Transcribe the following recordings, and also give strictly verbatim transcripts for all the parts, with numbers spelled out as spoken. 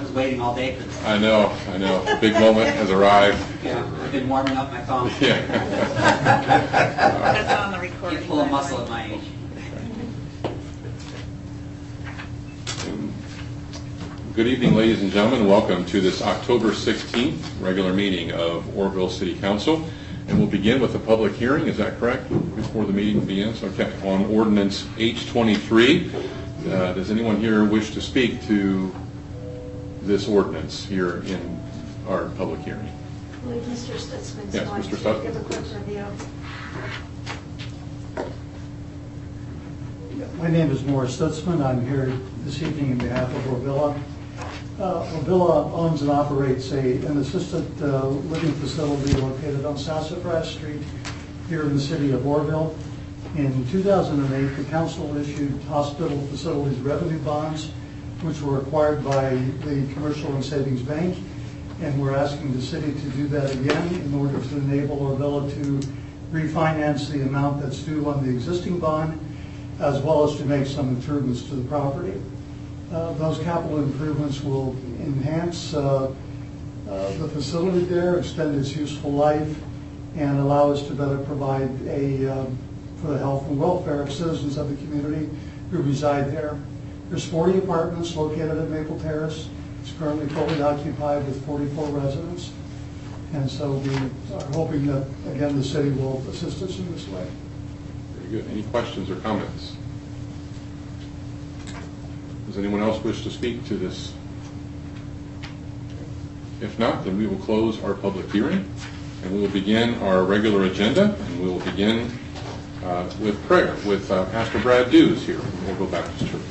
was waiting all day for this. I know, I know. The big moment has arrived. Yeah, I've been warming up my phone. Yeah. That's on the recording. Can't pull a muscle at my age. Good evening, ladies and gentlemen. Welcome to this October sixteenth regular meeting of Oroville City Council. And we'll begin with a public hearing, is that correct, before the meeting begins? Okay, on ordinance H twenty-three. Uh, does anyone here wish to speak to this ordinance here in our public hearing? I believe Mister Stutzman's Yes, going Mister to Stutzman. give a quick review. My name is Morris Stutzman. I'm here this evening on behalf of Orvilla. Uh, Orvilla owns and operates a, an assisted uh, living facility located on Sassafras Street here in the city of Orville. In two thousand eight, the council issued hospital facilities revenue bonds, which were acquired by the Commercial and Savings Bank, and we're asking the city to do that again in order to enable Orvilla to refinance the amount that's due on the existing bond, as well as to make some improvements to the property. Uh, those capital improvements will enhance uh, uh, the facility there, extend its useful life, and allow us to better provide a, um, for the health and welfare of citizens of the community who reside there. There's forty apartments located at Maple Terrace. It's currently fully occupied with forty-four residents. And so we are hoping that, again, the city will assist us in this way. Very good. Any questions or comments? Does anyone else wish to speak to this? If not, then we will close our public hearing and we will begin our regular agenda, and we will begin uh, with prayer with uh, Pastor Brad Dews here from Oroville Baptist Church.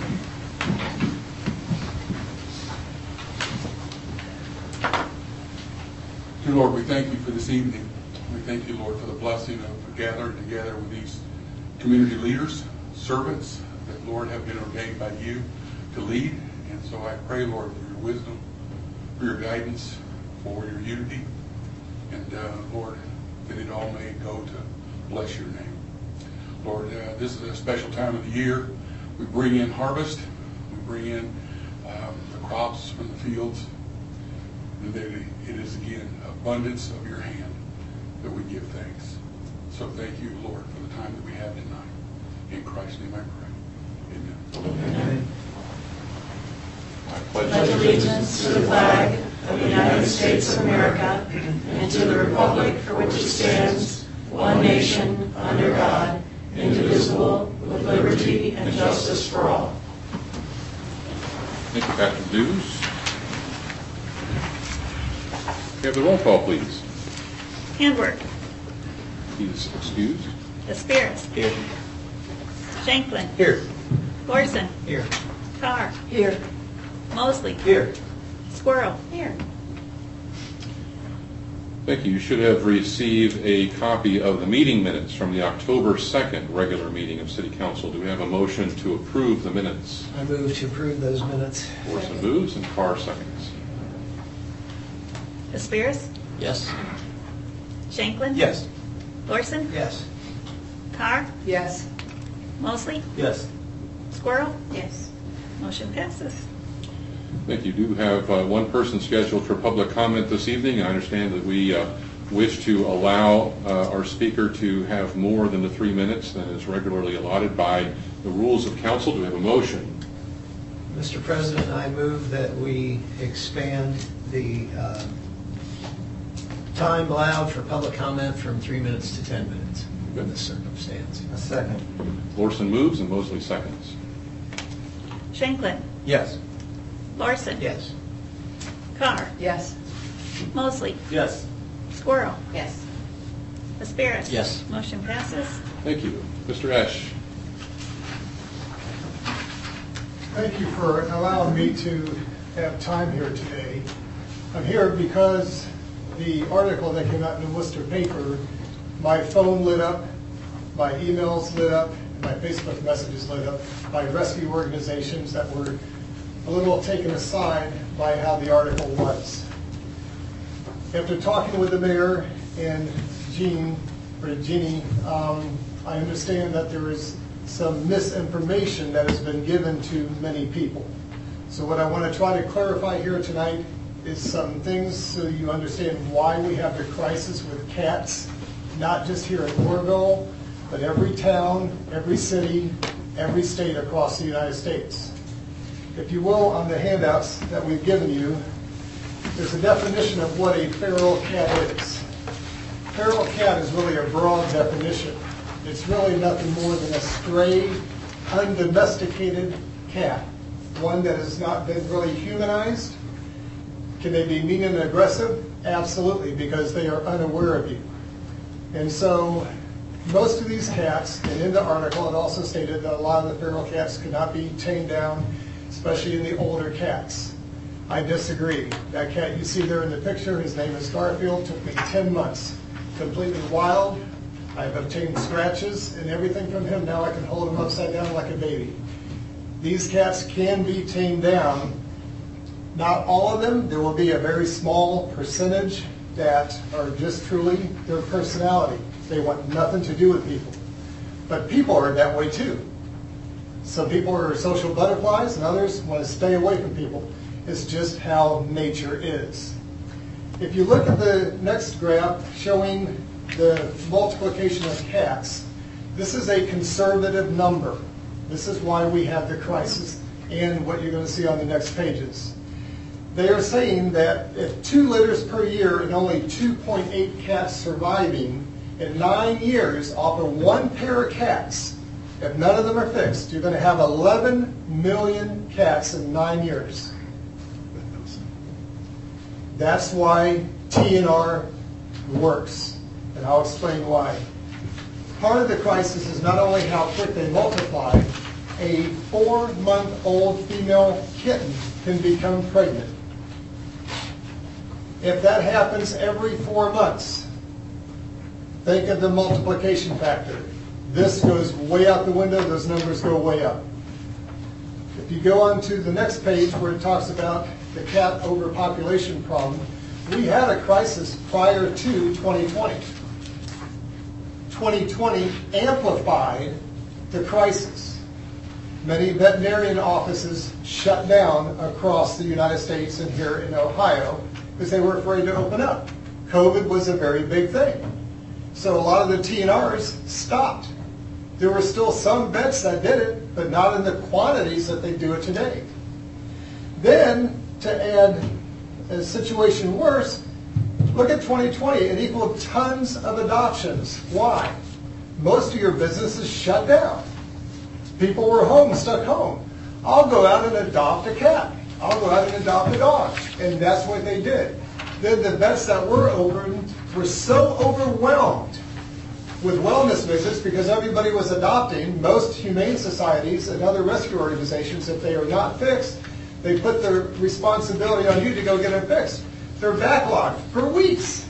Dear Lord, we thank you for this evening. We thank you, Lord, for the blessing of gathering together with these community leaders, servants that, Lord, have been ordained by you to lead. And so I pray, Lord, for your wisdom, for your guidance, for your unity, and uh, Lord, that it all may go to bless your name. Lord, uh, this is a special time of the year. We bring in harvest. We bring in um, the crops from the fields. And that it is, again, abundance of your hand that we give thanks. So thank you, Lord, for the time that we have tonight. In Christ's name I pray. Amen. Amen. I pledge Pledge allegiance to the flag of the United States of America and to the republic for which it stands, one nation, under God, indivisible, with liberty and justice for all. Thank you, Pastor Dews. We have the roll call, please. Handwork. He's excused. Aspiris. Here. Shanklin. Here. Larson. Here. Carr. Here. Mosley. Here. Squirrel. Here. Thank you. You should have received a copy of the meeting minutes from the October second regular meeting of City Council. Do we have a motion to approve the minutes? I move to approve those minutes. Orson moves and Carr seconds. Aspiris. Yes. Shanklin. Yes. Larson. Yes. Carr. Yes. Mosley. Yes. Squirrel. Yes. Motion passes. Thank you. Do have uh, one person scheduled for public comment this evening. I understand that we uh, wish to allow uh, our speaker to have more than the three minutes than is regularly allotted by the rules of council. Do we have a motion? Mister President, I move that we expand the uh, time allowed for public comment from three minutes to ten minutes in this circumstance. A second. Larson moves and Mosley seconds. Shanklin. Yes. Larson. Yes. Carr. Yes. Mosley. Yes. Squirrel. Yes. Aspiris. Yes. Motion passes. Thank you. Mister Esch. Thank you for allowing me to have time here today. I'm here because the article that came out in the Worcester paper, my phone lit up, my emails lit up, and my Facebook messages lit up by rescue organizations that were a little taken aside by how the article was. After talking with the mayor and Jean, or Jeannie, um, I understand that there is some misinformation that has been given to many people. So what I want to try to clarify here tonight is some things so you understand why we have the crisis with cats, not just here in Oroville, but every town, every city, every state across the United States. If you will, on the handouts that we've given you, there's a definition of what a feral cat is. Feral cat is really a broad definition. It's really nothing more than a stray, undomesticated cat, one that has not been really humanized. Can they be mean and aggressive? Absolutely, because they are unaware of you. And so most of these cats, and in the article it also stated that a lot of the feral cats could not be tamed down, especially in the older cats. I disagree. That cat you see there in the picture, his name is Garfield, took me ten months. Completely wild. I've obtained scratches and everything from him. Now I can hold him upside down like a baby. These cats can be tamed down. Not all of them. There will be a very small percentage that are just truly their personality. They want nothing to do with people. But people are that way too. Some people are social butterflies and others want to stay away from people. It's just how nature is. If you look at the next graph showing the multiplication of cats, this is a conservative number. This is why we have the crisis and what you're going to see on the next pages. They are saying that if two litters per year and only two point eight cats surviving, in nine years off of one pair of cats, if none of them are fixed, you're going to have eleven million cats in nine years. That's why T N R works, and I'll explain why. Part of the crisis is not only how quick they multiply, a four-month-old female kitten can become pregnant. If that happens every four months, think of the multiplication factor. This goes way out the window, those numbers go way up. If you go on to the next page where it talks about the cat overpopulation problem, we had a crisis prior to twenty twenty. twenty twenty amplified the crisis. Many veterinarian offices shut down across the United States and here in Ohio because they were afraid to open up. COVID was a very big thing. So a lot of the T N Rs stopped. There were still some vets that did it, but not in the quantities that they do it today. Then, to add a situation worse, look at twenty twenty. It equaled tons of adoptions. Why? Most of your businesses shut down. People were home, stuck home. I'll go out and adopt a cat. I'll go out and adopt a dog. And that's what they did. Then the vets that were open were so overwhelmed with wellness visits because everybody was adopting. Most humane societies and other rescue organizations, if they are not fixed, they put the responsibility on you to go get them fixed. They're backlogged for weeks.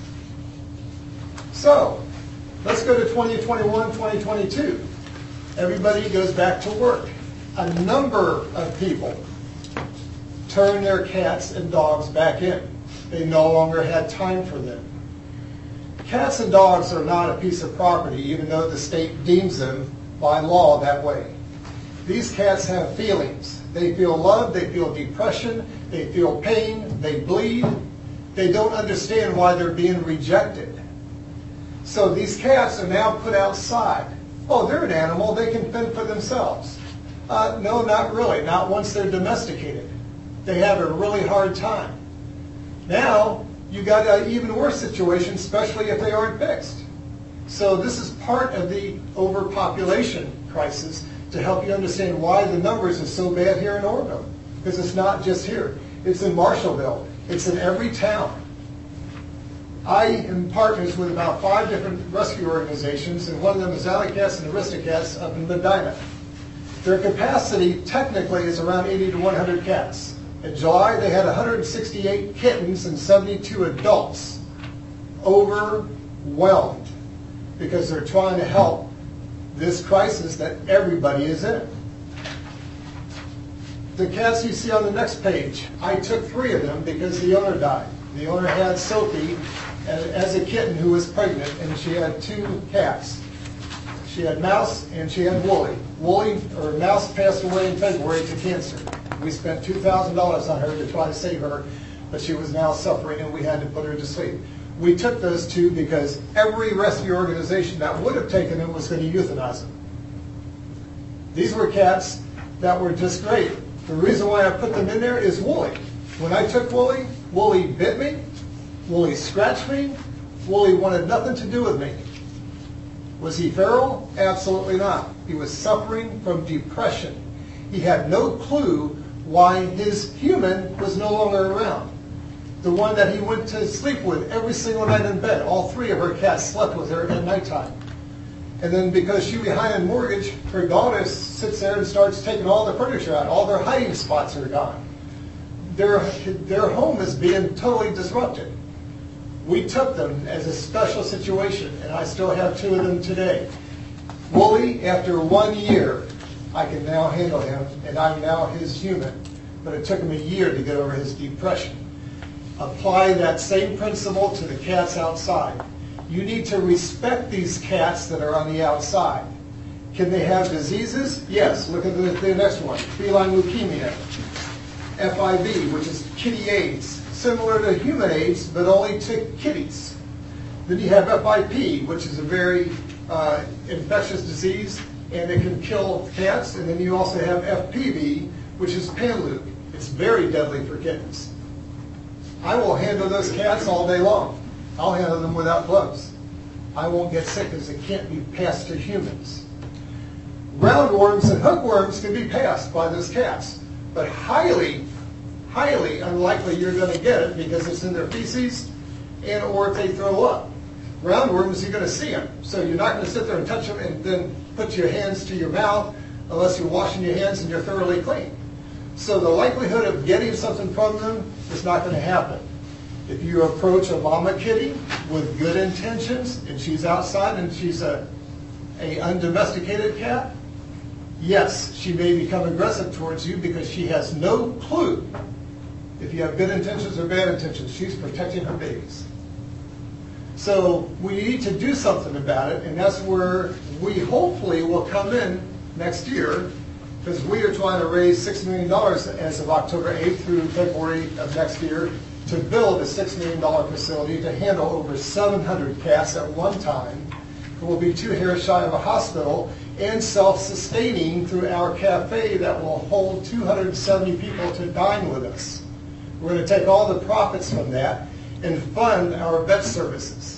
So, let's go to twenty twenty-one, twenty twenty-two. Everybody goes back to work. A number of people turn their cats and dogs back in. They no longer had time for them. Cats and dogs are not a piece of property, even though the state deems them by law that way. These cats have feelings. They feel love, they feel depression, they feel pain, they bleed. They don't understand why they're being rejected. So these cats are now put outside. Oh, they're an animal, they can fend for themselves. Uh, no, not really, not once they're domesticated. They have a really hard time. Now, you got an even worse situation, especially if they aren't fixed. So this is part of the overpopulation crisis to help you understand why the numbers are so bad here in Oroville. Because it's not just here. It's in Marshallville. It's in every town. I am partners with about five different rescue organizations, and one of them is Alley Cats and Aristocats up in Medina. Their capacity technically is around eighty to one hundred cats. In July, they had one hundred sixty-eight kittens and seventy-two adults. Overwhelmed because they're trying to help this crisis that everybody is in. The cats you see on the next page, I took three of them because the owner died. The owner had Sophie as a kitten who was pregnant, and she had two cats. She had Mouse and she had Wooly. Wooly, or Mouse, passed away in February to cancer. We spent two thousand dollars on her to try to save her, but she was now suffering and we had to put her to sleep. We took those two because every rescue organization that would have taken them was going to euthanize them. These were cats that were just great. The reason why I put them in there is Wooly. When I took Wooly, Wooly bit me, Wooly scratched me, Wooly wanted nothing to do with me. Was he feral? Absolutely not. He was suffering from depression. He had no clue why his human was no longer around. The one that he went to sleep with every single night in bed. All three of her cats slept with her at nighttime. And then because she behind in mortgage, her daughter sits there and starts taking all the furniture out. All their hiding spots are gone. Their, their home is being totally disrupted. We took them as a special situation, and I still have two of them today. Wooly, after one year, I can now handle him, and I'm now his human. But it took him a year to get over his depression. Apply that same principle to the cats outside. You need to respect these cats that are on the outside. Can they have diseases? Yes. Look at the, the next one, feline leukemia, F I V, which is kitty AIDS, similar to human AIDS, but only to kitties. Then you have F I P, which is a very uh, infectious disease, and it can kill cats. And then you also have F P V, which is panleuk. It's very deadly for kittens. I will handle those cats all day long. I'll handle them without gloves. I won't get sick because it can't be passed to humans. Roundworms and hookworms can be passed by those cats, but highly, highly unlikely you're going to get it because it's in their feces and or if they throw up. Roundworms, you're going to see them, so you're not going to sit there and touch them and then put your hands to your mouth unless you're washing your hands and you're thoroughly clean. So the likelihood of getting something from them is not going to happen. If you approach a mama kitty with good intentions and she's outside and she's a, a undomesticated cat, yes, she may become aggressive towards you because she has no clue if you have good intentions or bad intentions. She's protecting her babies. So we need to do something about it, and that's where we hopefully will come in next year, because we are trying to raise six million dollars as of October eighth through February of next year to build a six million dollar facility to handle over seven hundred cats at one time. It will be two hairs shy of a hospital and self-sustaining through our cafe that will hold two hundred seventy people to dine with us. We're going to take all the profits from that and fund our vet services.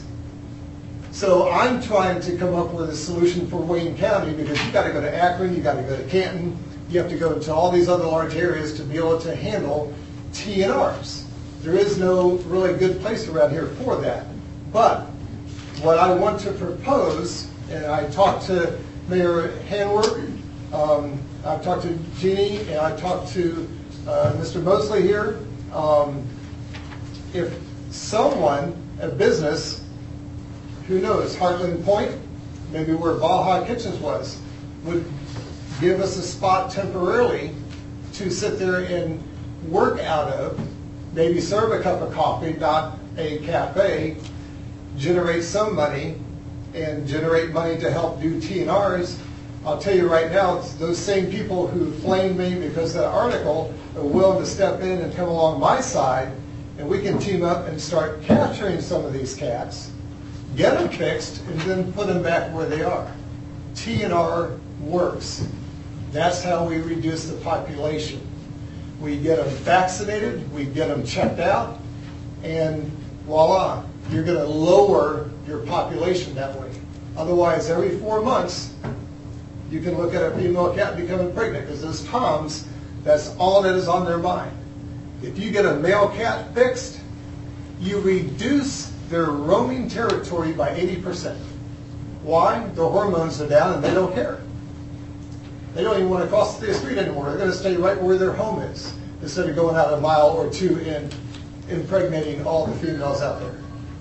So I'm trying to come up with a solution for Wayne County, because you got to go to Akron, you got to go to Canton, you have to go to all these other large areas to be able to handle T N Rs. There is no really good place around here for that. But what I want to propose, and I talked to Mayor Hanwer, um, I've talked to Jeannie, and I've talked to uh, Mister Mosley here. Um, if someone, a business, who knows, Heartland Point, maybe where Baja Kitchens was, would give us a spot temporarily to sit there and work out of, maybe serve a cup of coffee, not a cafe, generate some money, and generate money to help do T N Rs. I'll tell you right now, it's those same people who flamed me because of that article are willing to step in and come along my side, and we can team up and start capturing some of these cats, get them fixed, and then put them back where they are. T N R works. That's how we reduce the population. We get them vaccinated, we get them checked out, and voila, you're going to lower your population that way. Otherwise, every four months, you can look at a female cat becoming pregnant, because those toms, that's all that is on their mind. If you get a male cat fixed, you reduce their roaming territory by eighty percent. Why? The hormones are down and they don't care. They don't even want to cross the street anymore. They're going to stay right where their home is, instead of going out a mile or two and impregnating all the females out there.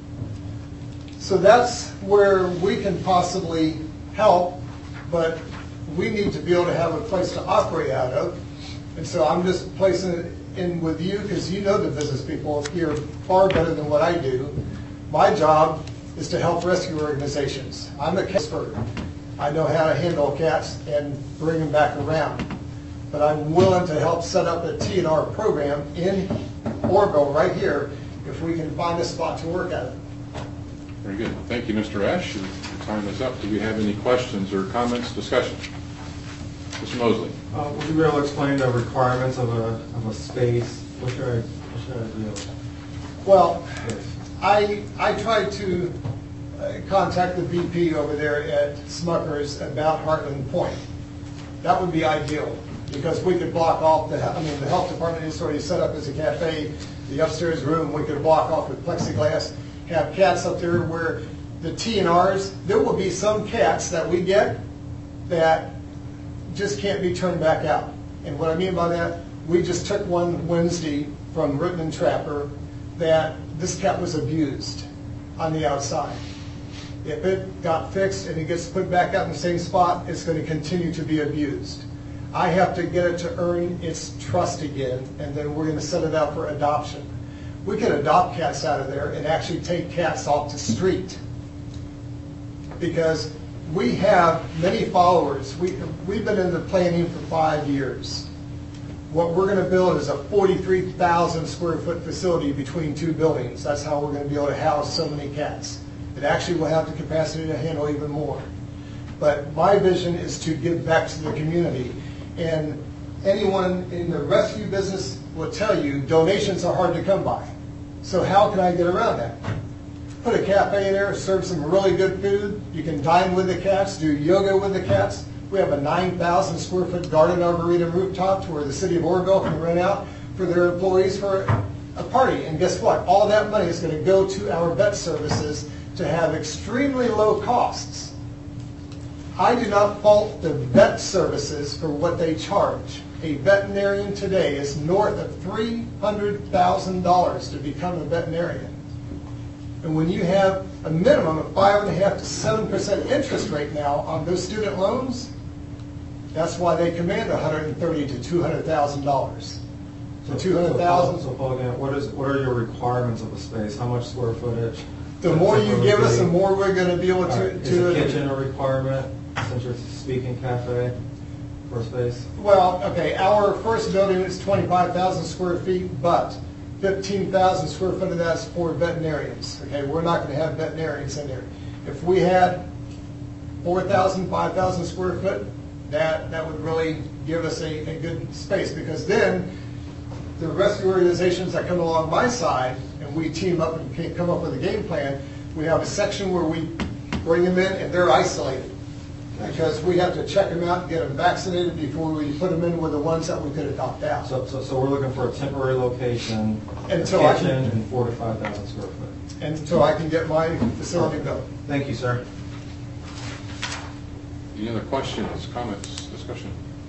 So that's where we can possibly help, but we need to be able to have a place to operate out of. And so I'm just placing it in with you, because you know the business people here far better than what I do. My job is to help rescue organizations. I'm a cat expert. I know how to handle cats and bring them back around. but I'm willing to help set up a T N R program in Orville right here if we can find a spot to work at it. Very good. Thank you, Mister Ash. Your your time is up. Do we have any questions or comments, discussion? Mister Mosley. Uh, Would you be able to explain the requirements of a, of a space? What should I, what should I do? Well, Yes. I, I tried to uh, contact the V P over there at Smucker's about Heartland Point. That would be ideal, because we could block off the, I mean, the health department is already set up as a cafe. The upstairs room, we could block off with plexiglass, have cats up there where the T N Rs, there will be some cats that we get that just can't be turned back out. And what I mean by that, we just took one Wednesday from Rittman Trapper that this cat was abused on the outside. If it got fixed and it gets put back out in the same spot, it's going to continue to be abused. I have to get it to earn its trust again, and then we're going to set it out for adoption. We can adopt cats out of there and actually take cats off the street, because we have many followers. We, we've been in the planning for five years. What we're going to build is a forty-three thousand square foot facility between two buildings. That's how we're going to be able to house so many cats. It actually will have the capacity to handle even more. But my vision is to give back to the community. And anyone in the rescue business will tell you donations are hard to come by. So how can I get around that? Put a cafe in there, serve some really good food. You can dine with the cats, do yoga with the cats. We have a nine thousand square foot garden arboretum rooftop to where the city of Orville can rent out for their employees for a party. And guess what? All that money is going to go to our vet services to have extremely low costs. I do not fault the vet services for what they charge. A veterinarian today is north of three hundred thousand dollars to become a veterinarian. And when you have a minimum of five and a half to seven percent interest rate now on those student loans, that's why they command one hundred thirty to two hundred thousand dollars. So two hundred thousand. So, Paul, again, what is what are your requirements of a space? How much square footage? The more you give us, the more we're going to be able All to. right. Is to a kitchen a requirement, since you're speaking cafe for space? Well, okay, our first building is twenty-five thousand square feet, but fifteen thousand square foot of that's for veterinarians. Okay, we're not going to have veterinarians in there. If we had four thousand, five thousand square foot, that, that would really give us a, a good space, because then the rescue organizations that come along my side and we team up and can come up with a game plan, we have a section where we bring them in and they're isolated, because we have to check them out and get them vaccinated before we put them in with the ones that we could adopt out. So, so, so we're looking for a temporary location, Until a I kitchen, can- and four to five thousand square foot. Until I can get my facility built. Thank you, sir. Any other questions, comments, discussion?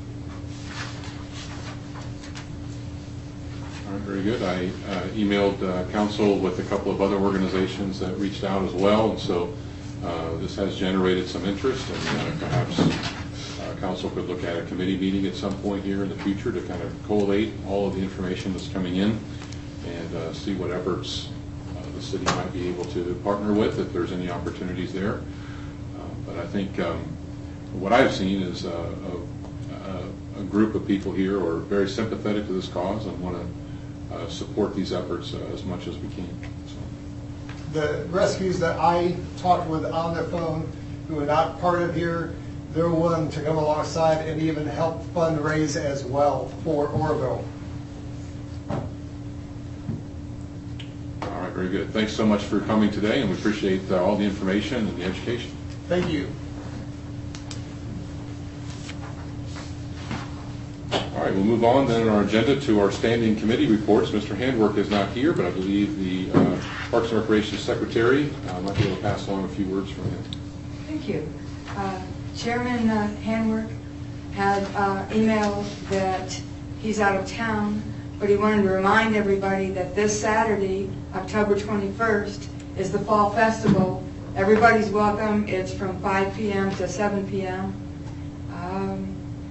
All right, very good. I uh, emailed uh, council with a couple of other organizations that reached out as well, and so uh, this has generated some interest, and uh, perhaps uh, council could look at a committee meeting at some point here in the future to kind of collate all of the information that's coming in and uh, see what efforts uh, the city might be able to partner with, if there's any opportunities there. Uh, but I think um, what I've seen is uh, a, a group of people here who are very sympathetic to this cause and want to uh, support these efforts uh, as much as we can. So. The rescues that I talked with on the phone who are not part of here, they're willing to come alongside and even help fundraise as well for Orville. All right, very good. Thanks so much for coming today, and we appreciate uh, all the information and the education. Thank you. All right, we'll move on then on our agenda to our standing committee reports. Mister Handwork is not here, but I believe the uh, Parks and Recreation Secretary uh, might be able to pass along a few words from him. Thank you. Uh, Chairman uh, Handwork had uh, emailed that he's out of town, but he wanted to remind everybody that this Saturday, October twenty-first, is the Fall Festival. Everybody's welcome. It's from five p m to seven p m Um,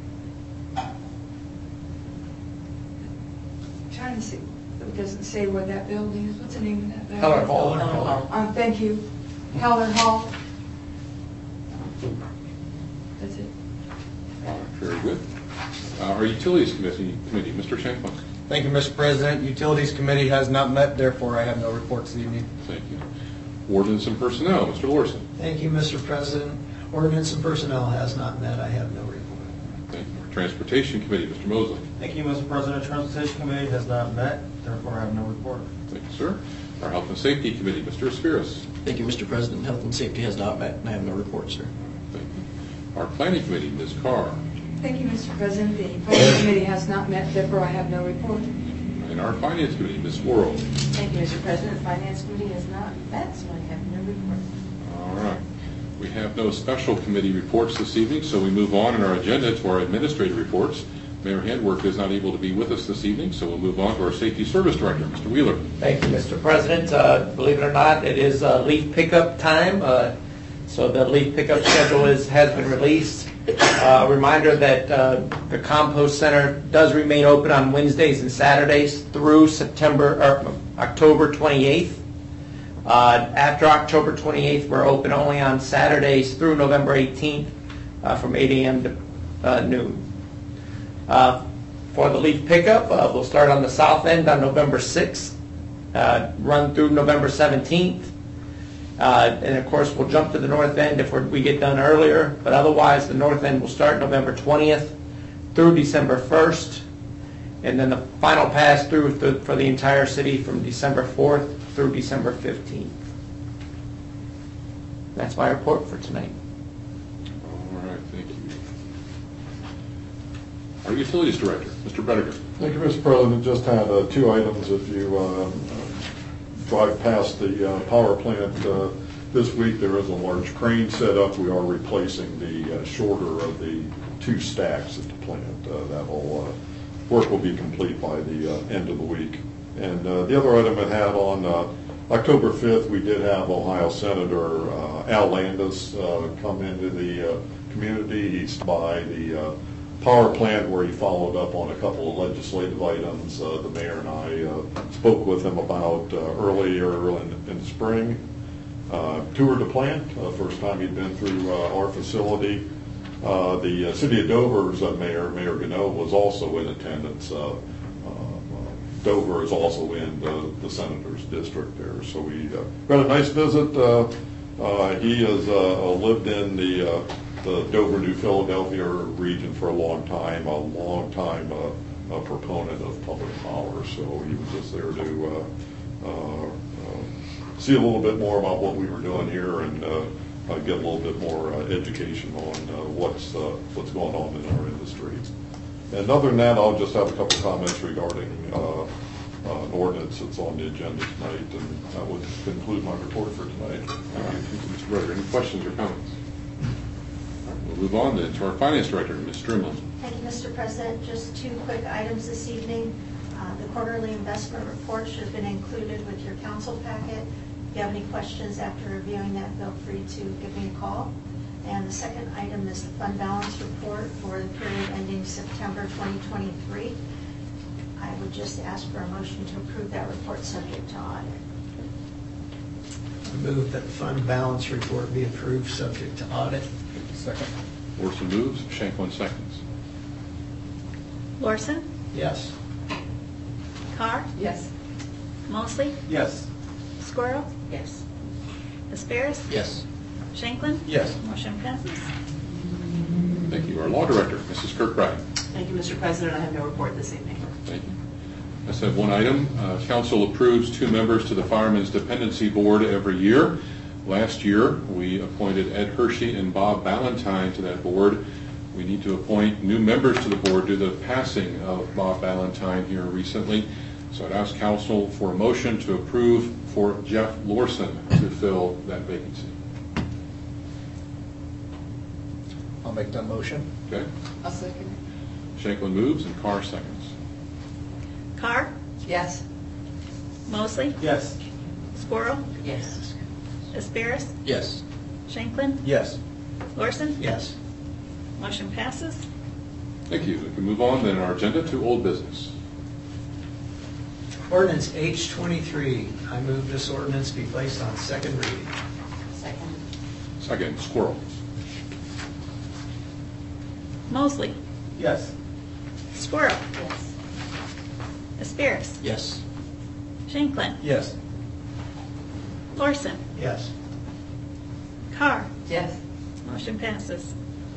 trying to see, it doesn't say where that building is. What's the name of that building? Heller Hall. Um, thank you. Heller Hall. That's it. All right, very good. Uh, Our Utilities Committee, committee, Mister Shanklin. Thank you, Mister President. Utilities Committee has not met, therefore I have no reports this evening. Thank you. Ordinance and Personnel, Mister Lorson. Thank you, Mister President. Ordinance and Personnel has not met. I have no report. Thank you. Our Transportation Committee, Mister Mosley. Thank you, Mister President. Transportation Committee has not met, therefore I have no report. Thank you, sir. Our Health and Safety Committee, Mister Aspiras. Thank you, Mister President. Health and Safety has not met, and I have no report, sir. Thank you. Our Planning Committee, Miz Carr. Thank you, Mister President. The Planning Committee has not met, therefore I have no report. And our Finance Committee, Miz Worrell. Thank you, Mister President. The Finance Committee has not met, so I have no report. All right. We have no special committee reports this evening, so we move on in our agenda to our administrative reports. Mayor Handwork is not able to be with us this evening, so we'll move on to our Safety Service Director, Mister Wheeler. Thank you, Mister President. Uh, believe it or not, it is uh, leaf pickup time. Uh, so the leaf pickup schedule is, has been released. Uh, a reminder that uh, the compost center does remain open on Wednesdays and Saturdays through September or October twenty-eighth. Uh, after October twenty-eighth, we're open only on Saturdays through November eighteenth uh, from eight a m to uh, noon. Uh, for the leaf pickup, uh, we'll start on the south end on November sixth, uh, run through November seventeenth. Uh, and of course, we'll jump to the north end if we're, we get done earlier. But otherwise, the north end will start November twentieth through December first. And then the final pass through th- for the entire city from December fourth through December fifteenth. That's my report for tonight. All right, thank you. Our Utilities Director, Mister Bediger. Thank you, Mister President. Just had uh, two items. If you uh, drive past the uh, power plant uh, this week, there is a large crane set up. We are replacing the uh, shorter of the two stacks at the plant. Uh, that will uh, work will be complete by the uh, end of the week. And uh, the other item I had on uh, October fifth, we did have Ohio Senator uh, Al Landis uh, come into the uh, community. He's by the uh, power plant where he followed up on a couple of legislative items uh, the mayor and I uh, spoke with him about uh, earlier in, in the spring. Uh, toured the plant, uh, first time he'd been through uh, our facility. Uh, the uh, city of Dover's uh, mayor, Mayor Gano, was also in attendance. Uh, uh, Dover is also in the, the senator's district there. So we uh, got a nice visit. Uh, uh, he has uh, lived in the uh, the Dover, New Philadelphia region for a long time, a long time uh, a proponent of public power. So he was just there to uh, uh, uh, see a little bit more about what we were doing here and uh, uh, get a little bit more uh, education on uh, what's uh, what's going on in our industry. And other than that, I'll just have a couple comments regarding uh, uh, an ordinance that's on the agenda tonight, and that would conclude my report for tonight. Thank you, Mister Bediger. Any questions or comments? We'll move on then to our Finance Director, Miz Strimlin. Thank you, Mister President. Just two quick items this evening. Uh, the quarterly investment report should have been included with your council packet. If you have any questions after reviewing that, feel free to give me a call. And the second item is the fund balance report for the period ending September twenty twenty-three. I would just ask for a motion to approve that report subject to audit. I move that the fund balance report be approved subject to audit. Second. Orson moves, Shanklin seconds. Lorson, Yes. Carr, Yes. Mosley, Yes. Squirrel, Yes. Aspiras, Yes. Shanklin. Yes. Motion passes. Thank you. Our Law Director, Missus Kirkbride. Thank you, Mister President. I have no report this evening. Thank you. I just have one item. Uh, Council approves two members to the Firemen's Dependency Board every year. Last year, we appointed Ed Hershey and Bob Ballantyne to that board. We need to appoint new members to the board due to the passing of Bob Ballantyne here recently. So I'd ask Council for a motion to approve for Jeff Lorson to fill that vacancy. I'll make that motion. Okay. I'll second. Shanklin moves and Carr seconds. Carr, Yes. Mosley, Yes. Squirrel, Yes. Aspiras, Yes. Shanklin, Yes. Lorson. Yes. Motion passes. Thank you. We can move on then our agenda to old business. Ordinance H twenty-three. I move this ordinance be placed on second reading. Second. Second, Squirrel. Mosley, Yes. Squirrel. Yes. Asperis. Yes. Shanklin. Yes. Lorson. Yes. Carr. Yes. Motion passes.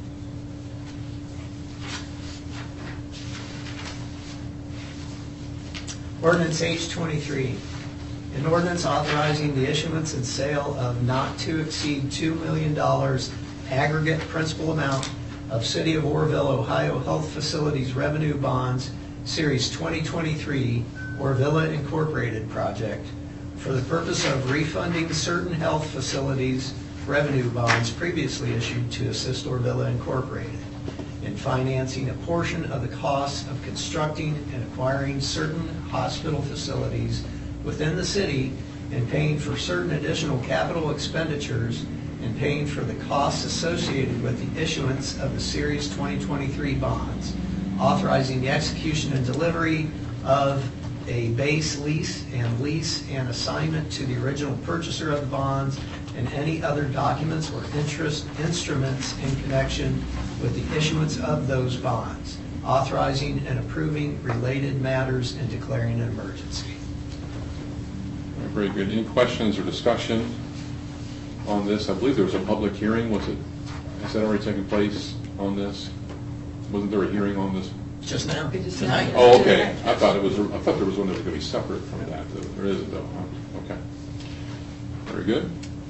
Ordinance H twenty-three, an ordinance authorizing the issuance and sale of not to exceed two million dollars aggregate principal amount of City of Orrville, Ohio Health Facilities Revenue Bonds, Series twenty twenty-three, Orvilla Incorporated project, for the purpose of refunding certain health facilities revenue bonds previously issued to assist Orvilla Incorporated in financing a portion of the costs of constructing and acquiring certain hospital facilities within the city and paying for certain additional capital expenditures and paying for the costs associated with the issuance of the Series twenty twenty-three bonds, authorizing the execution and delivery of a base lease and lease and assignment to the original purchaser of the bonds and any other documents or interest instruments in connection with the issuance of those bonds, authorizing and approving related matters and declaring an emergency. Very good. Any questions or discussion on this? I believe there was a public hearing. Was it, has that already taken place on this? Wasn't there a hearing on this? Just now? Just Tonight? now. Oh, okay. I thought it was, I thought there was one that was going to be separate from that. There isn't though, huh? Okay. Very good.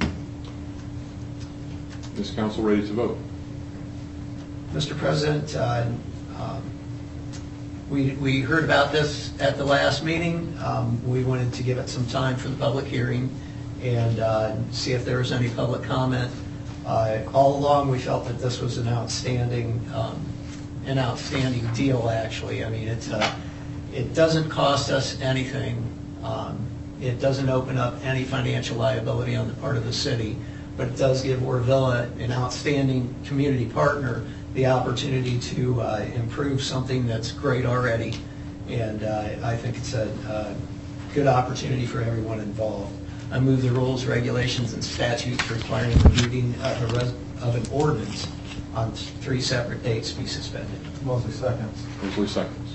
Is council ready to vote? Mister President, uh, um, we, we heard about this at the last meeting. Um, we wanted to give it some time for the public hearing and uh, see if there was any public comment. Uh, all along, we felt that this was an outstanding, um, an outstanding deal. Actually, I mean, it's uh, it doesn't cost us anything. Um, it doesn't open up any financial liability on the part of the city, but it does give Orvilla, an outstanding community partner, the opportunity to uh, improve something that's great already. And uh, I think it's a uh, good opportunity for everyone involved. I move the rules, regulations, and statutes requiring the reading of, a res of an ordinance on three separate dates be suspended. Mosley seconds. Mosley seconds.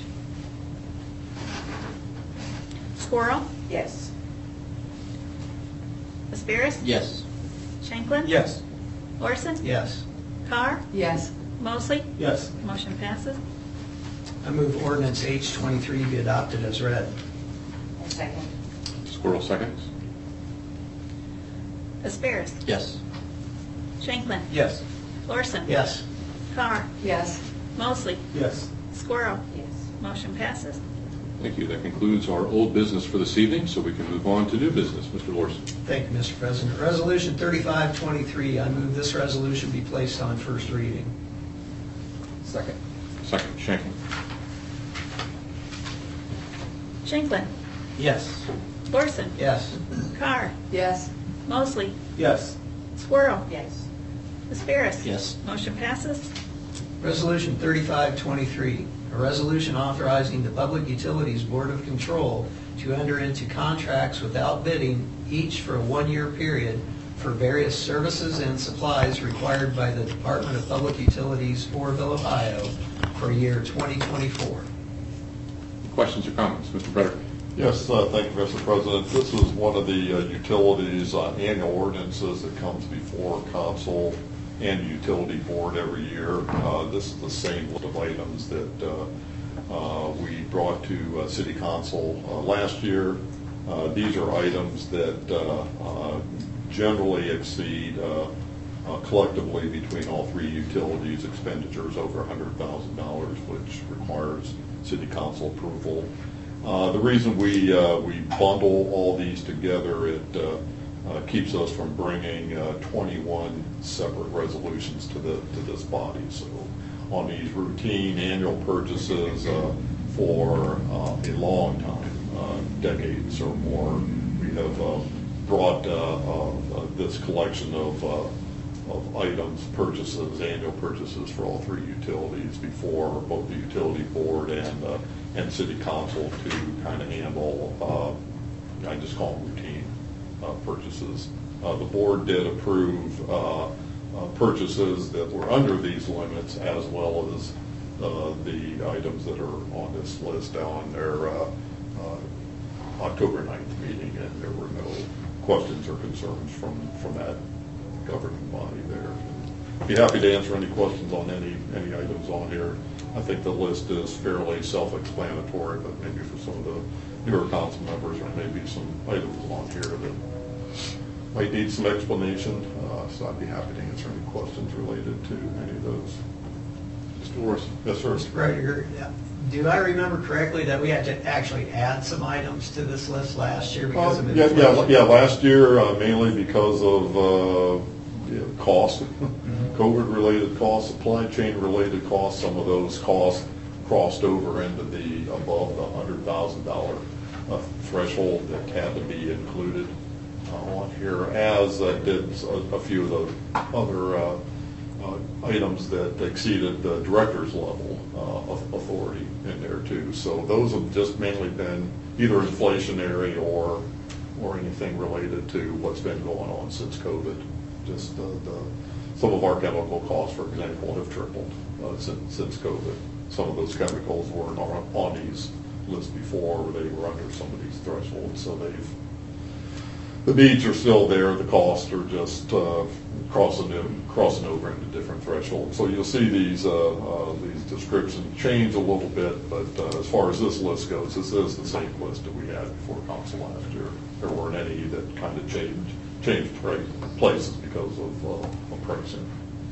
Squirrel. Yes. Asperis. Yes. Shanklin. Yes. Lorson. Yes. Carr. Yes. Mosley. Yes. Motion passes. I move ordinance H twenty-three be adopted as read. A second. Squirrel seconds. Asperis. Yes. Shanklin. Yes. Lorson. Yes. Carr. Yes. Mosley. Yes. Squirrel. Yes. Motion passes. Thank you. That concludes our old business for this evening, so we can move on to new business. Mister Lorson. Thank you, Mister President. Resolution thirty-five twenty-three, I move this resolution be placed on first reading. Second. Second, Shanklin. Shanklin. Yes. Lorson. Yes. Carr. Yes. Mosley. Yes. Squirrel. Yes. Asperis. Yes. Motion passes. Resolution thirty-five twenty-three, a resolution authorizing the Public Utilities Board of Control to enter into contracts without bidding, each for a one-year period, for various services and supplies required by the Department of Public Utilities, Orrville, Ohio, for year twenty twenty-four. Questions or comments? Mister Frederick. Yes, uh, thank you, Mister President. This is one of the uh, utilities uh, annual ordinances that comes before council and utility board every year. Uh, this is the same list of items that uh, uh, we brought to uh, city council uh, last year. Uh, these are items that uh, uh, generally exceed uh, uh, collectively between all three utilities expenditures over one hundred thousand dollars, which requires city council approval. Uh, the reason we uh, we bundle all these together, it uh, uh, keeps us from bringing uh, twenty-one separate resolutions to the to this body. So on these routine annual purchases uh, for uh, a long time, uh, decades or more, we have uh, brought uh, uh, this collection of uh, of items, purchases, annual purchases for all three utilities before both the utility board and uh, and city council to kind of handle, uh, I just call them routine uh, purchases. Uh, the board did approve uh, uh, purchases that were under these limits, as well as uh, the items that are on this list on their uh, uh, October ninth meeting, and there were no questions or concerns from, from that governing body there. Be happy to answer any questions on any, any items on here. I think the list is fairly self-explanatory, but maybe for some of the newer council members, there may be some items on here that might need some explanation. Uh, so I'd be happy to answer any questions related to any of those. Mister Orson. Yes, sir. Mister Brediger, do I remember correctly that we had to actually add some items to this list last year because Uh, of yeah, inflation? yeah, yeah, last year, uh, mainly because of uh, yeah, cost, Mm-hmm. COVID-related costs, supply chain-related costs. Some of those costs crossed over into the above the one hundred thousand dollars uh, threshold that had to be included uh, on here, as uh, did a, a few of the other uh, uh, items that exceeded the director's level uh, of authority in there too. So those have just mainly been either inflationary or or anything related to what's been going on since COVID. Just uh, the, some of our chemical costs, for example, have tripled uh, since, since COVID. Some of those chemicals weren't on, on these lists before, or they were under some of these thresholds. So they've the needs are still there. The costs are just uh, crossing them, crossing over into different thresholds. So you'll see these uh, uh, these descriptions change a little bit, but uh, as far as this list goes, this is the same list that we had before council last year. There weren't any that kind of changed changed places because of, uh, of pricing.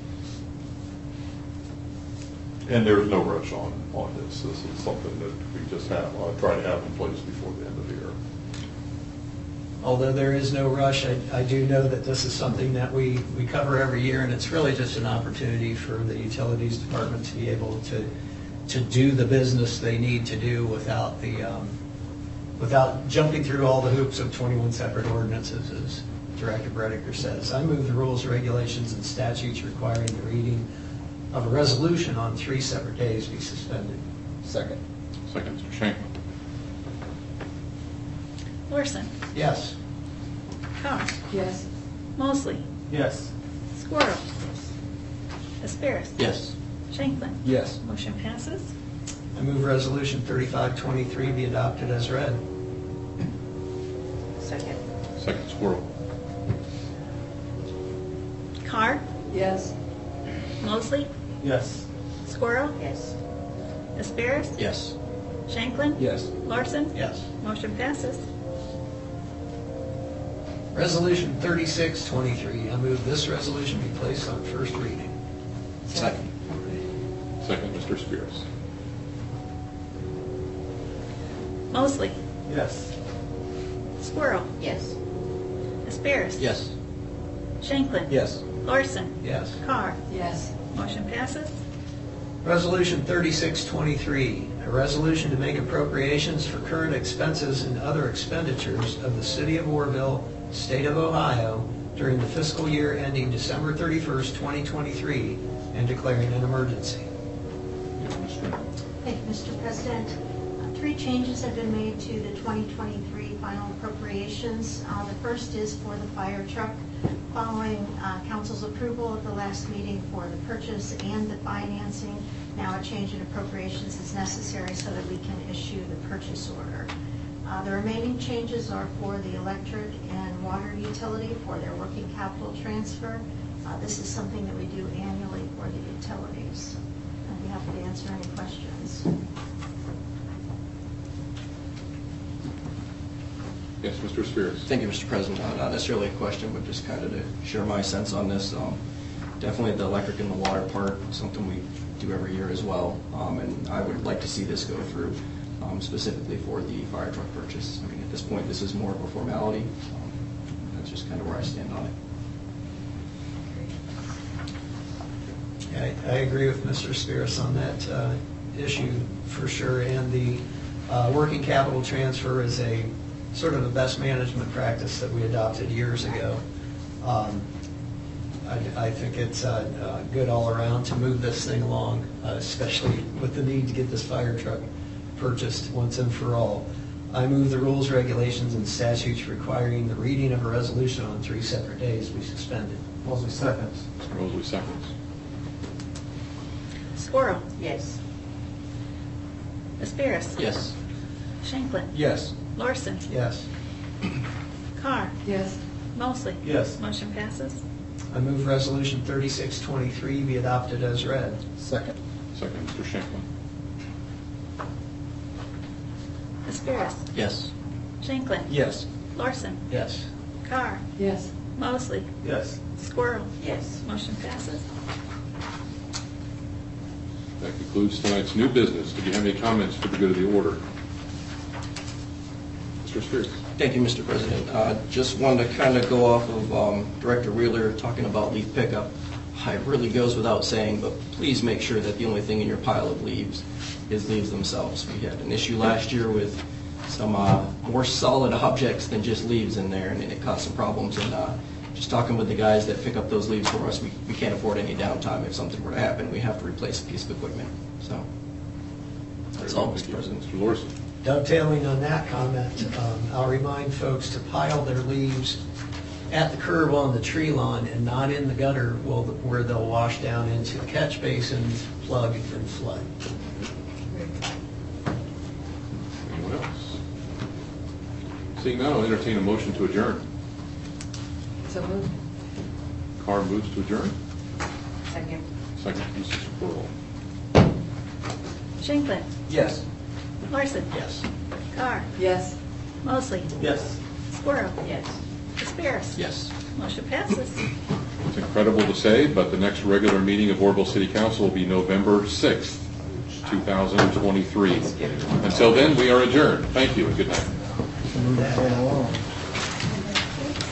And there's no rush on on this. This is something that we just have uh, try to have in place before the end of the year. Although there is no rush, I, I do know that this is something that we, we cover every year, and it's really just an opportunity for the utilities department to be able to to do the business they need to do without the um, without jumping through all the hoops of twenty-one separate ordinances, as Director Brediger says. I move the rules, regulations, and statutes requiring the reading of a resolution on three separate days be suspended. Second. Second, Mister Shanklin. Larson. Yes. Carr. Yes. Mosley. Yes. Squirrel. Asperis. Yes. Shanklin. Yes. Motion passes. I move resolution thirty-five twenty-three be adopted as read. Second. Second, Squirrel. Carr. Yes. Mosley. Yes. Squirrel. Yes. Asperis. Yes. Shanklin. Yes. Larson. Yes. Motion passes. Resolution thirty-six twenty-three. I move this resolution be placed on first reading. Second. Second, Mister Spears. Mosley. Yes. Squirrel. Yes. Asperis. Yes. Shanklin. Yes. Larson. Yes. Carr. Yes. Motion passes. Resolution thirty-six twenty-three, a resolution to make appropriations for current expenses and other expenditures of the City of Warville, State of Ohio, during the fiscal year ending December thirty-first, twenty twenty-three, and declaring an emergency. Yes, Mister Thank you, Mister President. Uh, Three changes have been made to the twenty twenty-three final appropriations. Uh, The first is for the fire truck. Following uh, council's approval at the last meeting for the purchase and the financing, now a change in appropriations is necessary so that we can issue the purchase order. Uh, The remaining changes are for the electric and water utility for their working capital transfer. Uh, This is something that we do annually for the utilities. I'd be happy to answer any questions. Yes, Mister Spears. Thank you, Mister President. Uh, Not necessarily a question, but just kind of to share my sense on this. Um, Definitely the electric and the water part, something we do every year as well. Um, And I would like to see this go through um, specifically for the fire truck purchase. I mean, at this point, this is more of a formality. Um, That's just kind of where I stand on it. I, I agree with Mister Spears on that uh, issue for sure, and the uh, working capital transfer is a sort of a best management practice that we adopted years ago. Um, I, I think it's uh, uh, good all around to move this thing along, uh, especially with the need to get this fire truck purchased once and for all. I move the rules, regulations, and statutes requiring the reading of a resolution on three separate days be suspended. Mosley seconds. Mosley seconds. Squirrel. Yes. Asperis. Yes. Shanklin. Yes. Larson. Yes. Carr. Yes. Mosley. Yes. Motion passes. I move Resolution thirty-six twenty-three be adopted as read. Second. Second, Mister Shanklin. Asperis. Yes. Shanklin. Yes. Larson. Yes. Carr. Yes. Mosley. Yes. Squirrel. Yes. Motion passes. That concludes tonight's new business. Do you have any comments for the good of the order? Mister Spears. Thank you, Mister President. Uh, Just wanted to kind of go off of um, Director Wheeler talking about leaf pickup. It really goes without saying, but please make sure that the only thing in your pile of leaves is leaves themselves. We had an issue last year with some uh, more solid objects than just leaves in there, and it caused some problems. And uh, just talking with the guys that pick up those leaves for us, we, we can't afford any downtime. If something were to happen, we have to replace a piece of equipment. So that's all, Mister President. Mister Larson. Dovetailing on that comment, um, I'll remind folks to pile their leaves at the curb on the tree lawn and not in the gutter will- where they'll wash down into catch basins, plug, and flood. Anyone else? Seeing none, I'll entertain a motion to adjourn. So moved. Carr moves to adjourn. Second. Second, Missus Squirrel. Shanklin. Yes. Larson. Yes. Carr. Yes. Mosley. Yes. Squirrel. Yes. Asperis. Yes. Motion passes. It's incredible to say, but the next regular meeting of Oroville City Council will be November sixth, two thousand twenty-three. Until then, we are adjourned. Thank you and good night. Move that along.